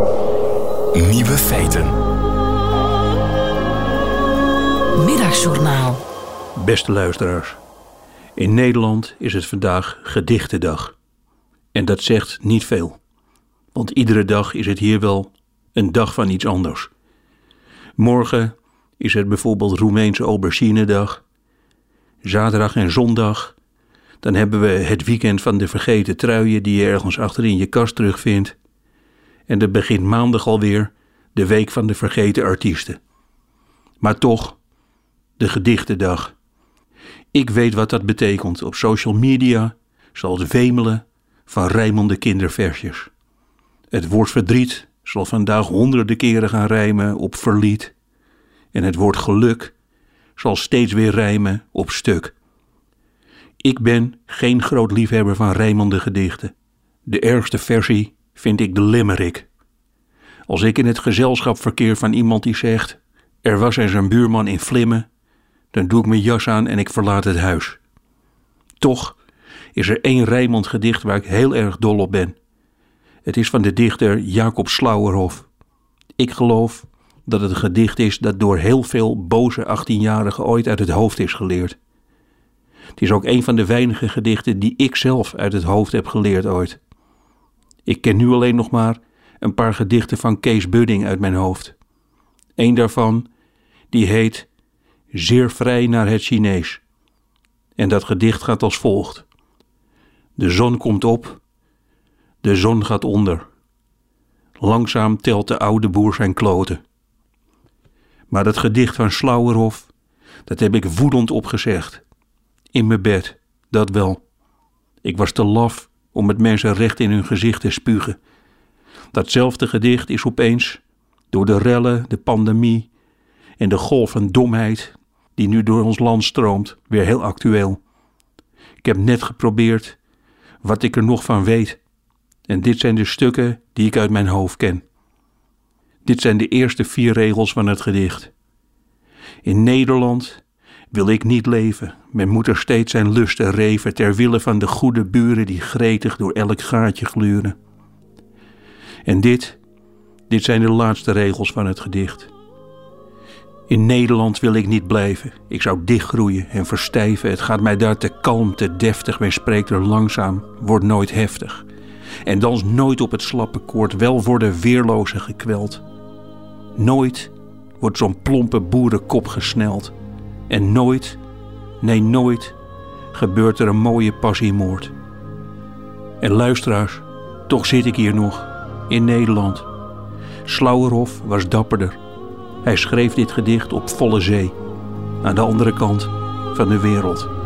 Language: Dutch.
Nieuwe feiten. Middagjournaal. Beste luisteraars, in Nederland is het vandaag Gedichtendag. En dat zegt niet veel, want iedere dag is het hier wel een dag van iets anders. Morgen is het bijvoorbeeld Roemeense Auberginedag. Zaterdag en zondag, dan hebben we het weekend van de vergeten truien die je ergens achter in je kast terugvindt. En er begint maandag alweer de week van de vergeten artiesten. Maar toch, de Gedichtendag. Ik weet wat dat betekent. Op social media zal het wemelen van rijmende kinderversjes. Het woord verdriet zal vandaag honderden keren gaan rijmen op verliet. En het woord geluk zal steeds weer rijmen op stuk. Ik ben geen groot liefhebber van rijmende gedichten. De ergste versie vind ik de limerick. Als ik in het gezelschap verkeer van iemand die zegt: er was eens een buurman in Vlimmen, dan doe ik mijn jas aan en ik verlaat het huis. Toch is er één rijmend gedicht waar ik heel erg dol op ben. Het is van de dichter Jacob Slauerhoff. Ik geloof dat het een gedicht is dat door heel veel boze 18-jarigen ooit uit het hoofd is geleerd. Het is ook een van de weinige gedichten die ik zelf uit het hoofd heb geleerd ooit. Ik ken nu alleen nog maar een paar gedichten van Kees Budding uit mijn hoofd. Eén daarvan, die heet Zeer vrij naar het Chinees. En dat gedicht gaat als volgt. De zon komt op, de zon gaat onder. Langzaam telt de oude boer zijn kloten. Maar dat gedicht van Slauerhoff, dat heb ik woedend opgezegd. In mijn bed, dat wel. Ik was te laf om het mensen recht in hun gezicht te spugen. Datzelfde gedicht is opeens, door de rellen, de pandemie en de golf van domheid die nu door ons land stroomt, weer heel actueel. Ik heb net geprobeerd wat ik er nog van weet. En dit zijn de stukken die ik uit mijn hoofd ken. Dit zijn de eerste 4 regels van het gedicht. In Nederland wil ik niet leven. Men moet er steeds zijn lusten reven ter wille van de goede buren die gretig door elk gaatje gluren. En dit zijn de laatste regels van het gedicht. In Nederland wil ik niet blijven. Ik zou dichtgroeien en verstijven. Het gaat mij daar te kalm, te deftig. Men spreekt er langzaam, wordt nooit heftig. En dans nooit op het slappe koord, wel worden weerlozen gekweld. Nooit wordt zo'n plompe boerenkop gesneld. En nooit, nee nooit, gebeurt er een mooie passiemoord. En luisteraars, toch zit ik hier nog, in Nederland. Slauerhoff was dapperder. Hij schreef dit gedicht op volle zee, aan de andere kant van de wereld.